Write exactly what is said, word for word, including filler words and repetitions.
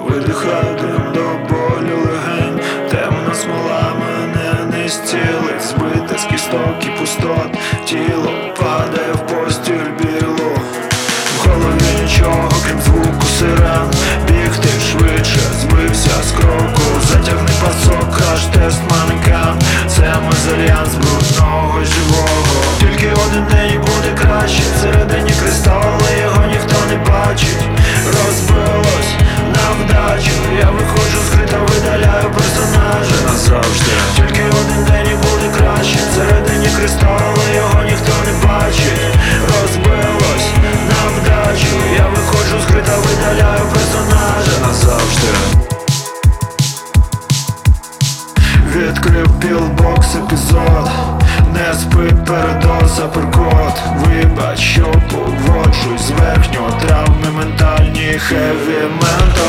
видихаю дим до болю легень. Темна смола мене не стілить, збите з кісток і пустот. Тіло падає в постіль білу, в голові нічого, крім звуку сирен. Бігти швидше, збився з кроку. Затягни пасок, краш-тест манекен. Це мезальянс брудного живого. Тільки один день і буде краще. Всередині кристал, але його ніхто не бачить. Розбилось на вдачу. Я виходжу з гри та видаляю персонажа назавжди. Тільки один день і буде краще. Всередині кристал, але його ніхто не бачить. Розбилось на вдачу. Я виходжу з гри та видаляю персонажа назавжди. Відкрив білбокс епізод. Не спить передоз, аперкот. Вибач, що поводжусь зверхньо. Травми ментальні, хеві ментал.